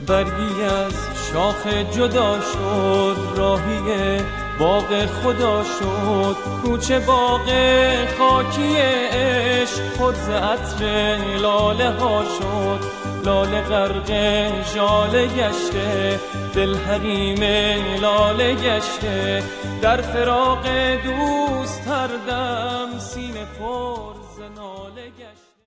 برگی از شاخ جدا شد، راهی باغ خدا شد. کوچه باغ خاکی عشق پر ز عطر لاله ها شد. لاله غرق ژاله گشته، دل حریم لاله گشته. در فراق دوست هر دم سینه پر